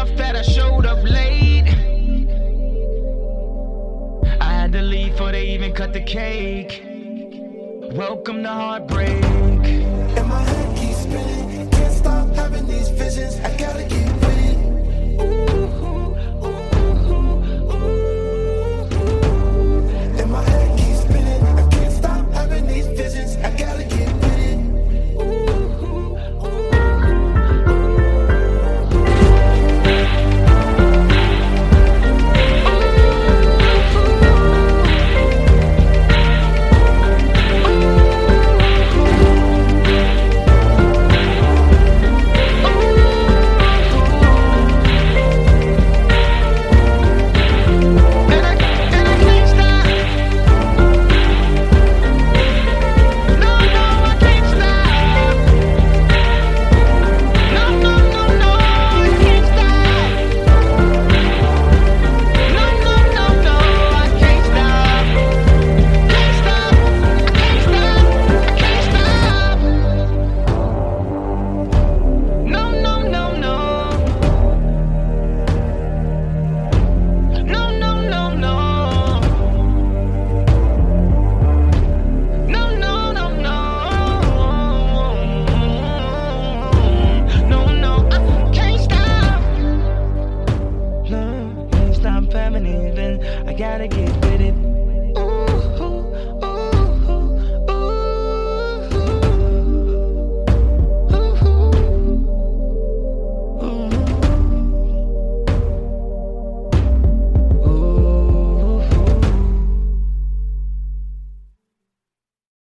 enough that I showed up late. I had to leave before they even cut the cake. Welcome to heartbreak. And my head keeps spinning, can't stop having these visions. I gotta get with it. And my head keeps spinning, I can't stop having these visions. I gotta get with it. I gotta get